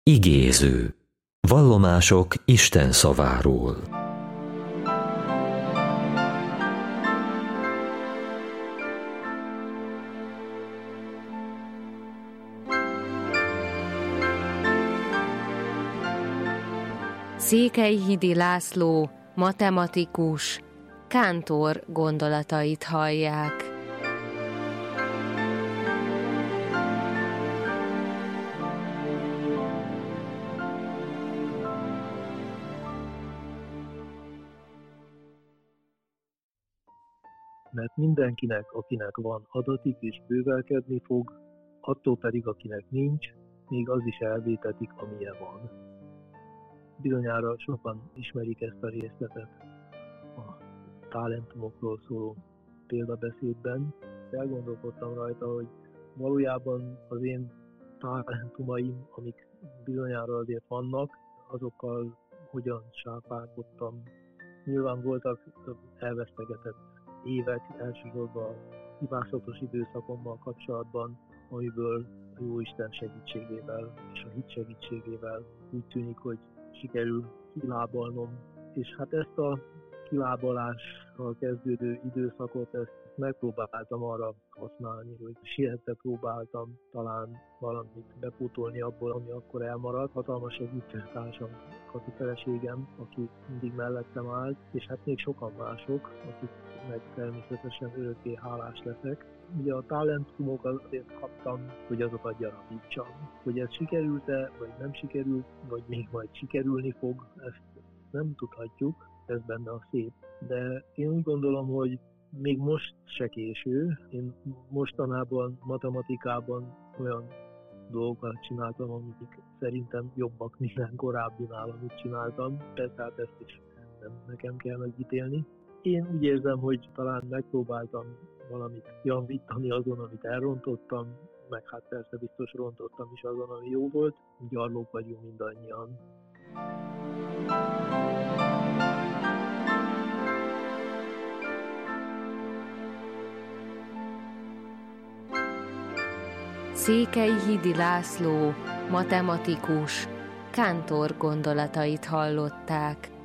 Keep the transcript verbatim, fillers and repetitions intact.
Igéző. Vallomások Isten szaváról. Székelyhidi László, matematikus, kántor gondolatait hallják. Mert mindenkinek, akinek van adatik és bővelkedni fog, attól pedig, akinek nincs, még az is elvétetik, amilyen van. Bizonyára sokan ismerik ezt a részletet a talentumokról szóló példabeszédben. Elgondolkodtam rajta, hogy valójában az én talentumaim, amik bizonyára azért vannak, azokkal hogyan sápálkodtam. Nyilván voltak elvesztegetett évek, elsősorban a hibázatos időszakommal kapcsolatban, amiből a Jóisten segítségével és a hit segítségével úgy tűnik, hogy sikerül kilábalnom. És hát ezt a kilábalással kezdődő időszakot, ezt megpróbáltam arra használni, hogy sietve próbáltam talán valamit bepótolni abból, ami akkor elmaradt. Hatalmas segítőtársam, Kati feleségem, aki mindig mellettem állt, és hát még sokan mások, akik meg természetesen örökké hálás leszek. Ugye a talentumokat azért kaptam, hogy azokat gyarapítsam. Hogy ez sikerült-e, vagy nem sikerült, vagy még majd sikerülni fog, ezt nem tudhatjuk, ez benne a szép. De én úgy gondolom, hogy még most se késő. Én mostanában matematikában olyan dolgokat csináltam, amik szerintem jobbak minden korábbinál, amit csináltam. Persze hát ezt is nem nekem kell megítélni. Én úgy érzem, hogy talán megpróbáltam valamit javítani azon, amit elrontottam, meg hát persze biztos rontottam is azon, ami jó volt. Gyarlók vagyunk mindannyian. Székelyhidi László, matematikus, kántor gondolatait hallották.